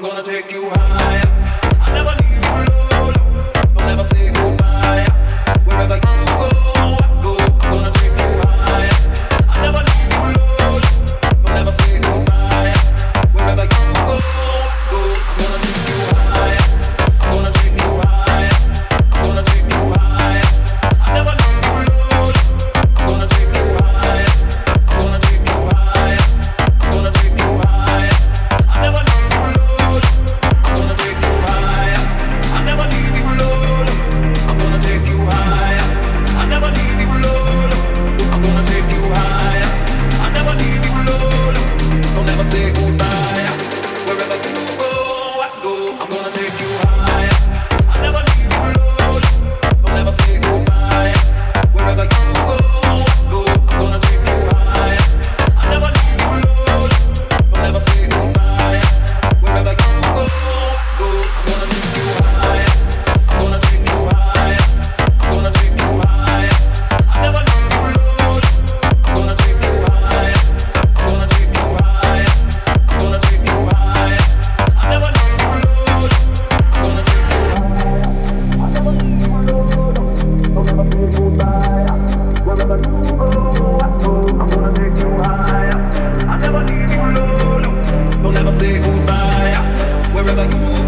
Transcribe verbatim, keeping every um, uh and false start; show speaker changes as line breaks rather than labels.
gonna take you higher. I never leave you low, low. Don't ever say goodbye. Wherever you go, I go. I'm gonna take you higher. I never leave you low, low. Don't ever say goodbye. Wherever you go, I go. I'm gonna take you higher. I'm gonna take you higher. I'm gonna take you higher. I never leave you low, low. I'm gonna take you higher. I'm gonna take you higher. I'm gonna take you higher. I never leave you low, low. I'm gonna take you higher. I never leave you low, low. I'm gonna take you higher. I never leave you low, low. I'm gonna take you higher. I never leave you low, low. Don't ever say goodbye. Wherever you go, I go. I'm gonna take you higher. I never leave you low, low. Don't ever say goodbye. Wherever you go, I go. I'm gonna take you higher. I never leave you low, low. Don't ever say goodbye. Wherever you go, I go. I'm gonna take you higher. I'm gonna take you higher. I'm gonna take you higher. I never leave you low, low. I'm gonna take you higher. I'm gonna take you higher. I'm gonna take you higher. I never leave you low, low. I'm gonna take you higher. I never leave you low, low. Don't ever say goodbye. Wherever you go, I go. I'm gonna take you higher. I never leave you low, low. Don't ever say goodbye. Wherever you